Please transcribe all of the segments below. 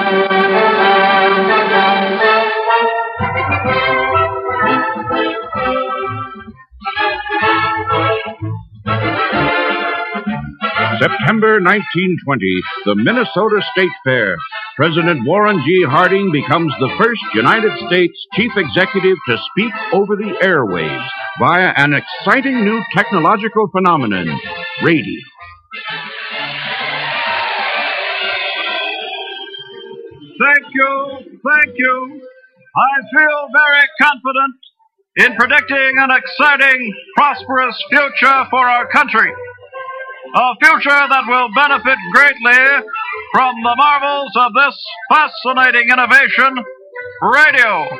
September 1920, the Minnesota State Fair. President Warren G. Harding becomes the first United States chief executive to speak over the airwaves via an exciting new technological phenomenon, radio. Thank you. I feel very confident in predicting an exciting, prosperous future for our country. A future that will benefit greatly from the marvels of this fascinating innovation, radio.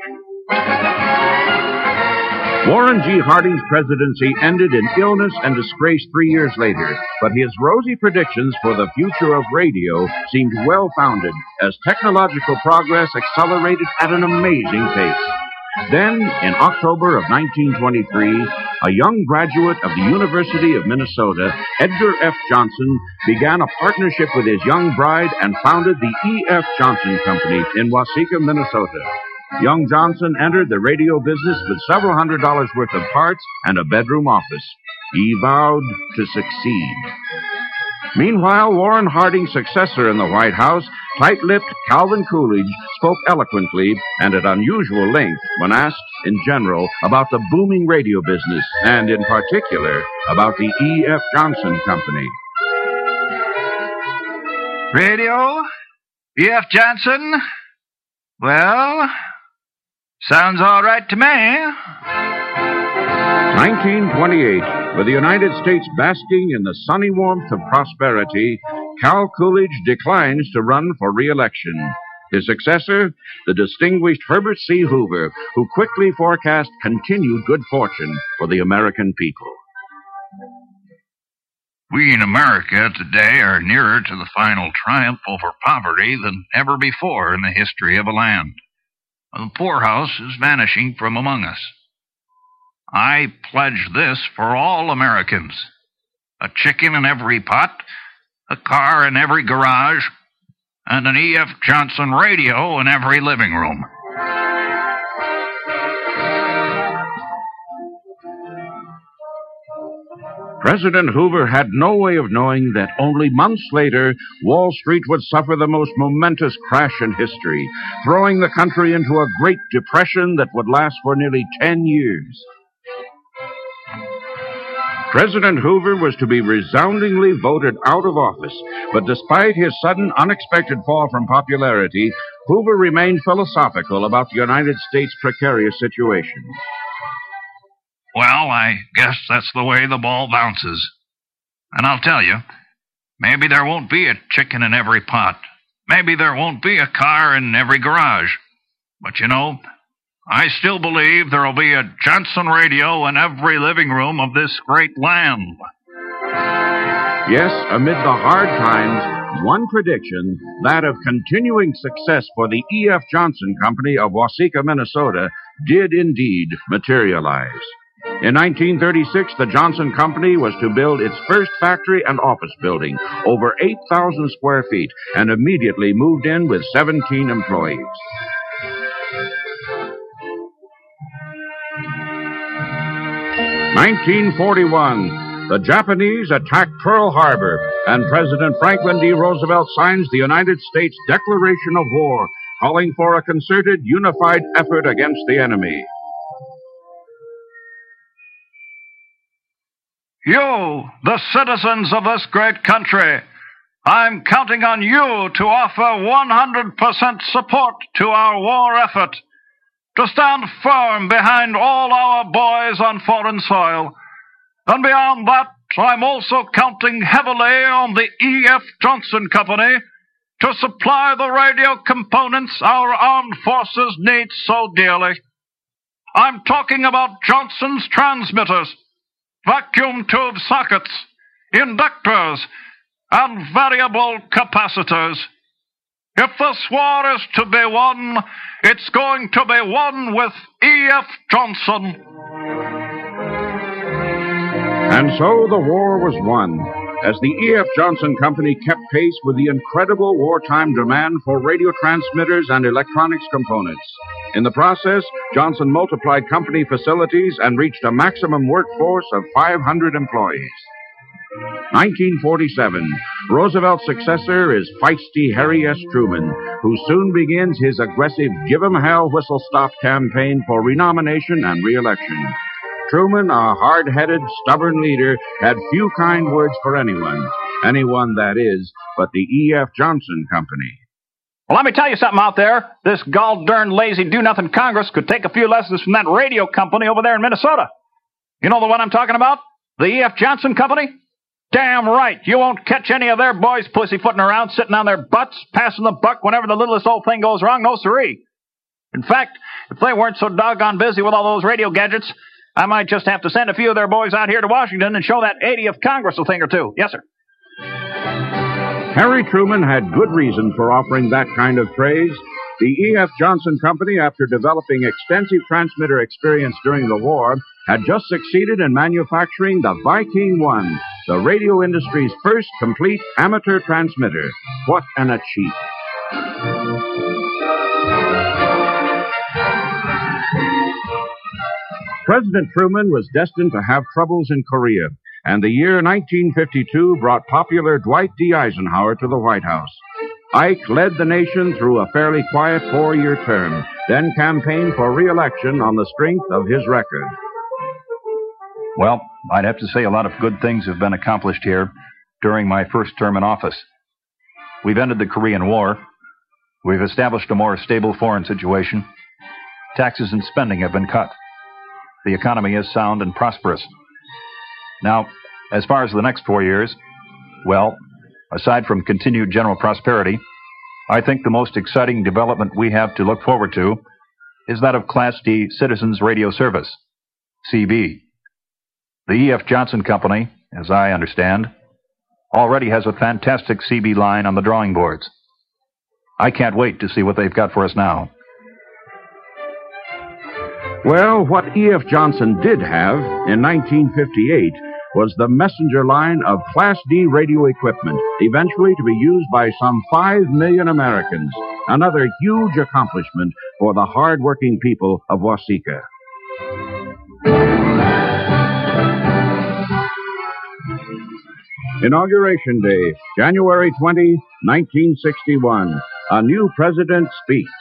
Warren G. Harding's presidency ended in illness and disgrace 3 years later, but his rosy predictions for the future of radio seemed well-founded as technological progress accelerated at an amazing pace. Then, in October of 1923, a young graduate of the University of Minnesota, Edgar F. Johnson, began a partnership with his young bride and founded the E.F. Johnson Company in Waseca, Minnesota. Young Johnson entered the radio business with several $100s worth of parts and a bedroom office. He vowed to succeed. Meanwhile, Warren Harding's successor in the White House, tight-lipped Calvin Coolidge, spoke eloquently and at unusual length when asked, in general, about the booming radio business, and in particular, about the E.F. Johnson Company. Radio? E.F. Johnson? Well, sounds all right to me. 1928. With the United States basking in the sunny warmth of prosperity, Cal Coolidge declines to run for re-election. His successor, the distinguished Herbert C. Hoover, who quickly forecast continued good fortune for the American people. We in America today are nearer to the final triumph over poverty than ever before in the history of a land. The poorhouse is vanishing from among us. I pledge this for all Americans. A chicken in every pot, a car in every garage, and an E.F. Johnson radio in every living room. President Hoover had no way of knowing that only months later, Wall Street would suffer the most momentous crash in history, throwing the country into a Great Depression that would last for nearly 10 years. President Hoover was to be resoundingly voted out of office, but despite his sudden, unexpected fall from popularity, Hoover remained philosophical about the United States' precarious situation. Well, I guess that's the way the ball bounces. And I'll tell you, maybe there won't be a chicken in every pot. Maybe there won't be a car in every garage. But you know, I still believe there'll be a Johnson radio in every living room of this great land. Yes, amid the hard times, one prediction, that of continuing success for the E.F. Johnson Company of Waseca, Minnesota, did indeed materialize. In 1936, the Johnson Company was to build its first factory and office building, over 8,000 square feet, and immediately moved in with 17 employees. In 1941, the Japanese attacked Pearl Harbor, and President Franklin D. Roosevelt signs the United States Declaration of War, calling for a concerted, unified effort against the enemy. You, the citizens of this great country, I'm counting on you to offer 100% support to our war effort, to stand firm behind all our boys on foreign soil. And beyond that, I'm also counting heavily on the E.F. Johnson Company to supply the radio components our armed forces need so dearly. I'm talking about Johnson's transmitters, vacuum tube sockets, inductors, and variable capacitors. If this war is to be won, it's going to be won with E.F. Johnson. And so the war was won. as the E.F. Johnson Company kept pace with the incredible wartime demand for radio transmitters and electronics components. In the process, Johnson multiplied company facilities and reached a maximum workforce of 500 employees. 1947, Roosevelt's successor is feisty Harry S. Truman, who soon begins his aggressive Give 'em Hell Whistle Stop campaign for renomination and re-election. Truman, a hard-headed, stubborn leader, had few kind words for anyone, that is, but the E.F. Johnson Company. Well, let me tell you something out there. This gall-darn lazy do-nothing Congress could take a few lessons from that radio company over there in Minnesota. You know the one I'm talking about? The E.F. Johnson Company? Damn right. You won't catch any of their boys pussyfooting around, sitting on their butts, passing the buck whenever the littlest old thing goes wrong. No siree. In fact, if they weren't so doggone busy with all those radio gadgets, I might just have to send a few of their boys out here to Washington and show that 80th Congress a thing or two. Yes, sir. Harry Truman had good reason for offering that kind of praise. The E.F. Johnson Company, after developing extensive transmitter experience during the war, had just succeeded in manufacturing the Viking 1, the radio industry's first complete amateur transmitter. What an achievement. President Truman was destined to have troubles in Korea, and the year 1952 brought popular Dwight D. Eisenhower to the White House. Ike led the nation through a fairly quiet 4-year term, then campaigned for re-election on the strength of his record. Well, I'd have to say a lot of good things have been accomplished here during my first term in office. We've ended the Korean War. We've established a more stable foreign situation. Taxes and spending have been cut. The economy is sound and prosperous. Now, as far as the next 4 years, well, aside from continued general prosperity, I think the most exciting development we have to look forward to is that of Class D Citizens Radio Service, CB. The E.F. Johnson Company, as I understand, already has a fantastic CB line on the drawing boards. I can't wait to see what they've got for us now. Well, what E.F. Johnson did have in 1958 was the messenger line of Class D radio equipment, eventually to be used by some 5 million Americans, another huge accomplishment for the hard-working people of Waseca. Inauguration Day, January 20, 1961. A new president speaks.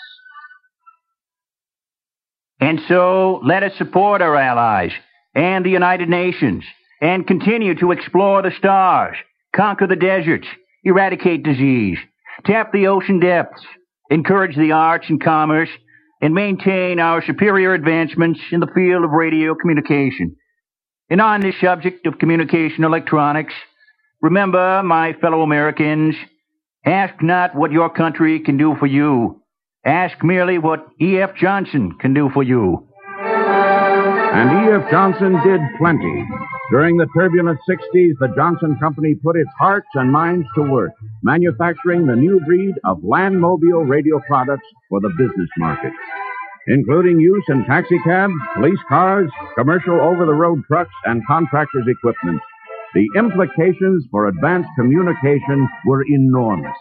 And so, let us support our allies and the United Nations and continue to explore the stars, conquer the deserts, eradicate disease, tap the ocean depths, encourage the arts and commerce, and maintain our superior advancements in the field of radio communication. And on this subject of communication electronics, remember, my fellow Americans, ask not what your country can do for you. Ask merely what E.F. Johnson can do for you. And E.F. Johnson did plenty. During the turbulent 60s, the Johnson Company put its hearts and minds to work, manufacturing the new breed of land mobile radio products for the business market, including use in taxicabs, police cars, commercial over-the-road trucks, and contractors' equipment. The implications for advanced communication were enormous.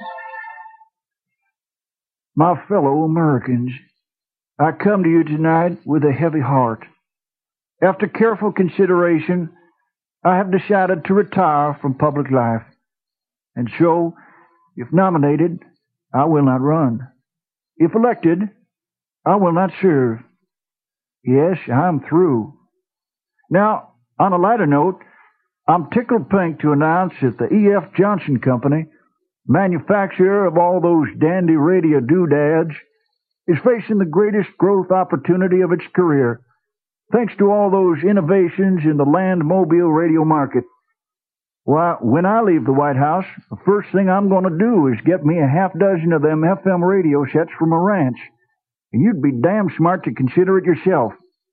My fellow Americans, I come to you tonight with a heavy heart. After careful consideration, I have decided to retire from public life. And so, if nominated, I will not run. If elected, I will not serve. Yes, I'm through. Now, on a lighter note, I'm tickled pink to announce that the E.F. Johnson Company, manufacturer of all those dandy radio doodads, is facing the greatest growth opportunity of its career, thanks to all those innovations in the land mobile radio market. Why, when I leave the White House, the first thing I'm going to do is get me a half dozen of them FM radio sets from a ranch, and you'd be damn smart to consider it yourself.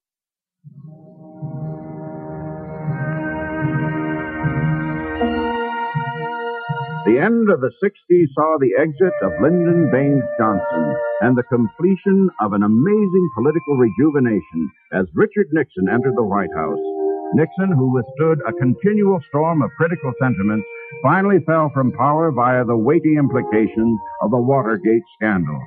The end of the 60s saw the exit of Lyndon Baines Johnson and the completion of an amazing political rejuvenation as Richard Nixon entered the White House. Nixon, who withstood a continual storm of critical sentiments, finally fell from power via the weighty implications of the Watergate scandal.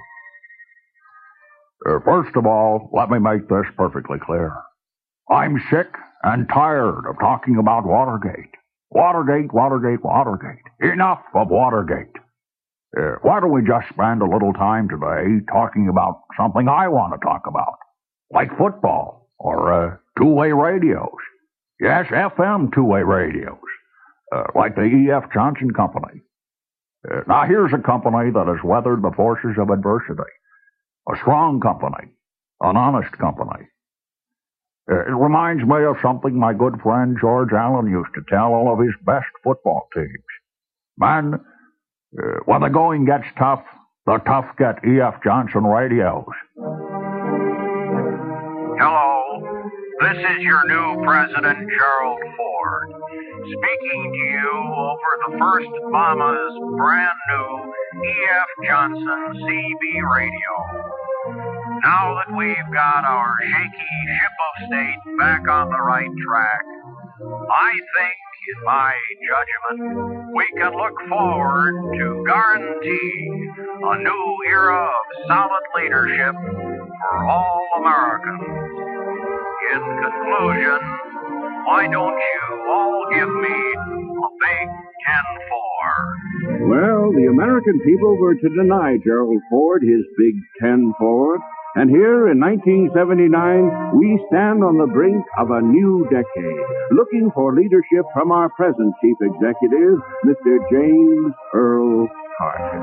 First of all, let me make this perfectly clear. I'm sick and tired of talking about Watergate. Watergate, Watergate, Watergate. Enough of Watergate. Why don't we just spend a little time today talking about something I want to talk about, like football or two-way radios. Yes, FM two-way radios, like the E.F. Johnson Company. Now, here's a company that has weathered the forces of adversity. A strong company, an honest company. It reminds me of something my good friend George Allen used to tell all of his best football teams. Man, when the going gets tough, the tough get E.F. Johnson radios. Hello, this is your new president, Gerald Ford, speaking to you over the First Mama's brand new E.F. Johnson CB radio. Now that we've got our shaky ship of state back on the right track, I think, in my judgment, we can look forward to guarantee a new era of solid leadership for all Americans. In conclusion, why don't you all give me a big 10-4? Well, the American people were to deny Gerald Ford his big 10-4. And here in 1979, we stand on the brink of a new decade, looking for leadership from our present chief executive, Mr. James Earl Carter.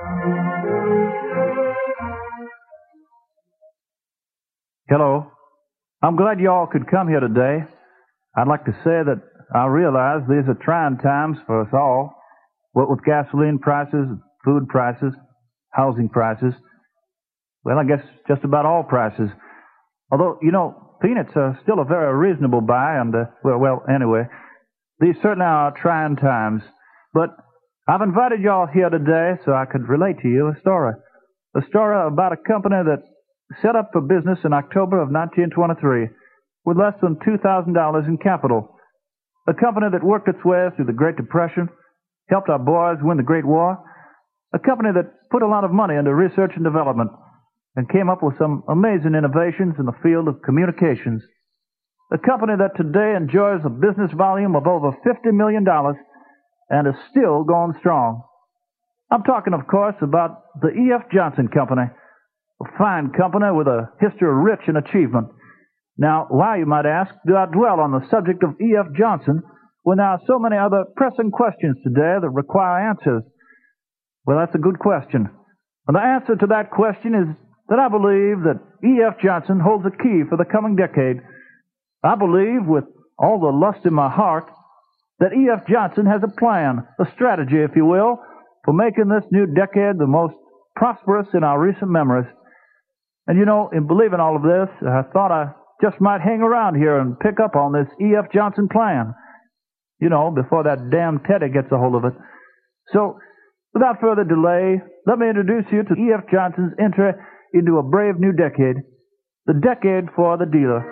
Hello. I'm glad you all could come here today. I'd like to say that I realize these are trying times for us all, what with gasoline prices, food prices, housing prices. Well, I guess just about all prices. Although, peanuts are still a very reasonable buy, and, anyway, these certainly are trying times. But I've invited y'all here today so I could relate to you a story about a company that set up for business in October of 1923 with less than $2,000 in capital. A company that worked its way through the Great Depression, helped our boys win the Great War. A company that put a lot of money into research and development and came up with some amazing innovations in the field of communications. A company that today enjoys a business volume of over $50 million and is still going strong. I'm talking, of course, about the E.F. Johnson Company, a fine company with a history rich in achievement. Now, why, you might ask, do I dwell on the subject of E.F. Johnson when there are so many other pressing questions today that require answers? Well, that's a good question. And the answer to that question is that I believe that E.F. Johnson holds a key for the coming decade. I believe, with all the lust in my heart, that E.F. Johnson has a plan, a strategy, if you will, for making this new decade the most prosperous in our recent memories. And in believing all of this, I thought I just might hang around here and pick up on this E.F. Johnson plan, before that damn Teddy gets a hold of it. So, without further delay, let me introduce you to E.F. Johnson's entry into a brave new decade, the decade for the dealer.